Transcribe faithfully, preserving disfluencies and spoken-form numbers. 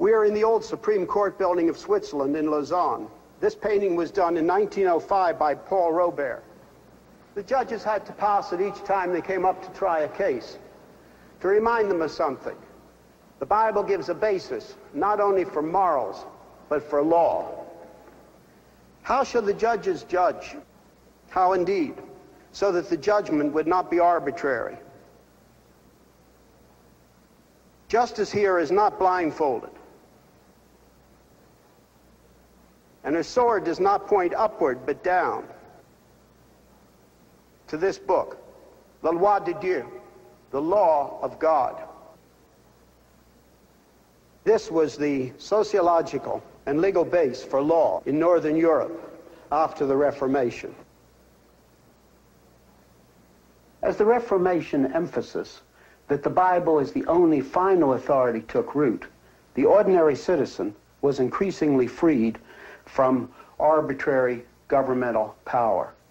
We are in the old Supreme Court building of Switzerland in Lausanne. This painting was done in nineteen oh five by Paul Robert. The judges had to pass it each time they came up to try a case, to remind them of something. The Bible gives a basis, not only for morals, but for law. How shall the judges judge? How indeed, so that the judgment would not be arbitrary. Justice here is not blindfolded, and her sword does not point upward but down to this book, the Loi de Dieu, the law of God. This was the sociological and legal base for law in Northern Europe after the Reformation. As the Reformation emphasis that the Bible is the only final authority took root, the ordinary citizen was increasingly freed from arbitrary governmental power.